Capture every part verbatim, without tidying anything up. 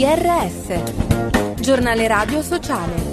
G R S, giornale radio sociale.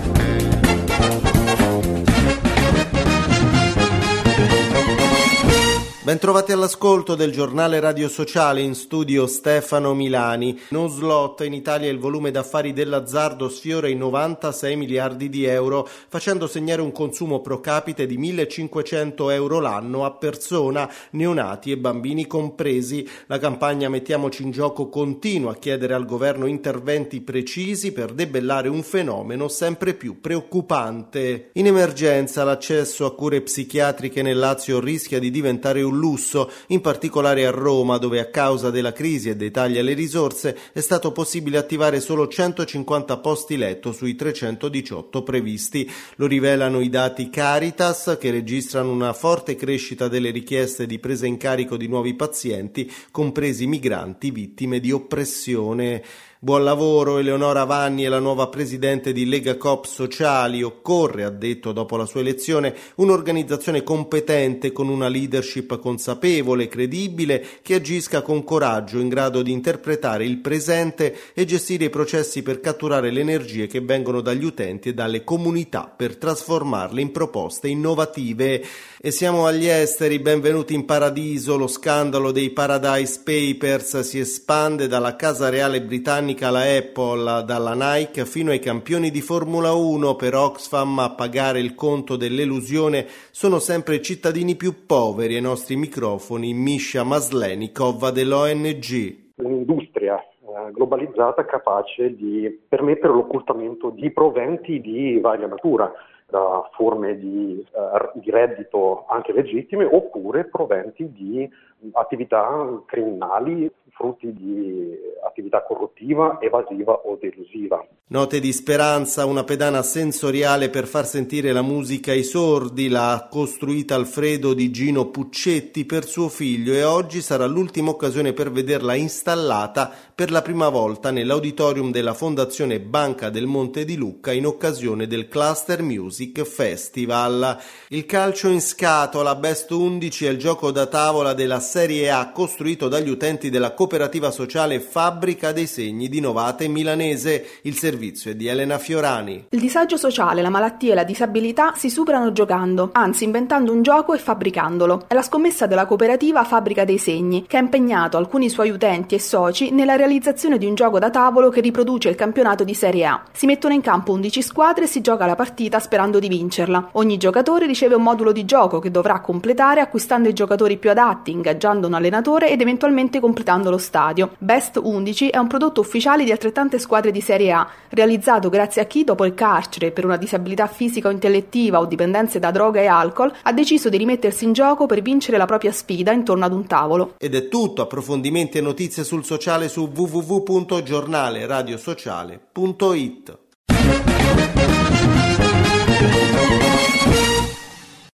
Bentrovati all'ascolto del giornale radio sociale, in studio Stefano Milani. Non slot, in Italia il volume d'affari dell'azzardo sfiora i novantasei miliardi di euro, facendo segnare un consumo pro capite di millecinquecento euro l'anno a persona, neonati e bambini compresi. La campagna Mettiamoci in gioco continua a chiedere al governo interventi precisi per debellare un fenomeno sempre più preoccupante. In emergenza l'accesso a cure psichiatriche nel Lazio rischia di diventare un lusso, in particolare a Roma, dove a causa della crisi e dei tagli alle risorse è stato possibile attivare solo centocinquanta posti letto sui trecentodiciotto previsti. Lo rivelano i dati Caritas, che registrano una forte crescita delle richieste di presa in carico di nuovi pazienti, compresi migranti vittime di oppressione. Buon lavoro. Eleonora Vanni è la nuova presidente di Lega Coop Sociali. Occorre, ha detto dopo la sua elezione, un'organizzazione competente con una leadership consapevole, credibile, che agisca con coraggio, in grado di interpretare il presente e gestire i processi per catturare le energie che vengono dagli utenti e dalle comunità per trasformarle in proposte innovative. E siamo agli esteri. Benvenuti in paradiso. Lo scandalo dei Paradise Papers si espande dalla Casa Reale britannica alla Apple, dalla Nike fino ai campioni di Formula uno. Per Oxfam a pagare il conto dell'elusione sono sempre i cittadini più poveri. Ai nostri microfoni Misha Maslenikov dell'O N G. Un'industria globalizzata capace di permettere l'occultamento di proventi di varia natura, da forme di, uh, di reddito anche legittime oppure proventi di attività criminali, frutti di attività corruttiva, evasiva o delusiva. Note di speranza, una pedana sensoriale per far sentire la musica ai sordi, l'ha costruita Alfredo di Gino Puccetti per suo figlio e oggi sarà l'ultima occasione per vederla installata per la prima volta nell'auditorium della Fondazione Banca del Monte di Lucca in occasione del Cluster Music Festival. Il calcio in scatola Best undici è il gioco da tavola della Serie A costruito dagli utenti della cooperativa sociale Fabbrica dei Segni di Novate Milanese. Il servizio è di Elena Fiorani. Il disagio sociale, la malattia e la disabilità si superano giocando, anzi inventando un gioco e fabbricandolo. È la scommessa della cooperativa Fabbrica dei Segni, che ha impegnato alcuni suoi utenti e soci nella realizzazione di un gioco da tavolo che riproduce il campionato di Serie A. Si mettono in campo undici squadre e si gioca la partita sperando di vincerla. Ogni giocatore riceve un modulo di gioco che dovrà completare acquistando i giocatori più adatti, ingaggiando un allenatore ed eventualmente completando lo stadio. Best undici è un prodotto ufficiale di altrettante squadre di Serie A, realizzato grazie a chi, dopo il carcere per una disabilità fisica o intellettiva o dipendenze da droga e alcol, ha deciso di rimettersi in gioco per vincere la propria sfida intorno ad un tavolo. Ed è tutto. Approfondimenti e notizie sul sociale su w w w punto giornale radio sociale punto i t.